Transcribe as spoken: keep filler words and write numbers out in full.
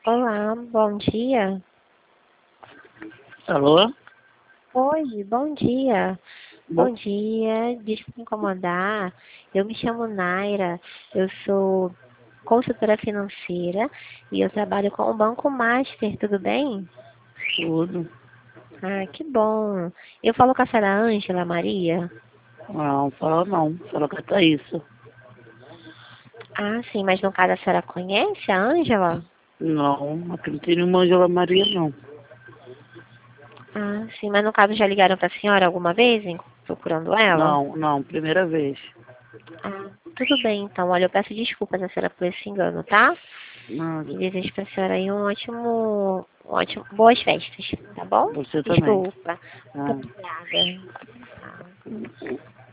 Olá, bom dia. Alô? Oi, bom dia. Bo- Bom dia, desculpa incomodar. Eu me chamo Naira, eu sou consultora financeira e eu trabalho com o Banco Master, tudo bem? Tudo. Ah, que bom. Eu falo com a senhora Ângela Maria? Não, fala não. Fala com a Thaís. Ah, sim, mas no caso a senhora conhece a Ângela? Não, aqui não tem nenhuma Angela Maria, não. Ah, sim, mas no caso já ligaram para a senhora alguma vez, hein, procurando ela? Não, não, primeira vez. Ah, tudo bem, então. Olha, eu peço desculpas a senhora por esse engano, tá? E Nada. desejo pra senhora aí um ótimo, um ótimo, boas festas, tá bom? Você também. Desculpa. Nada. Obrigada.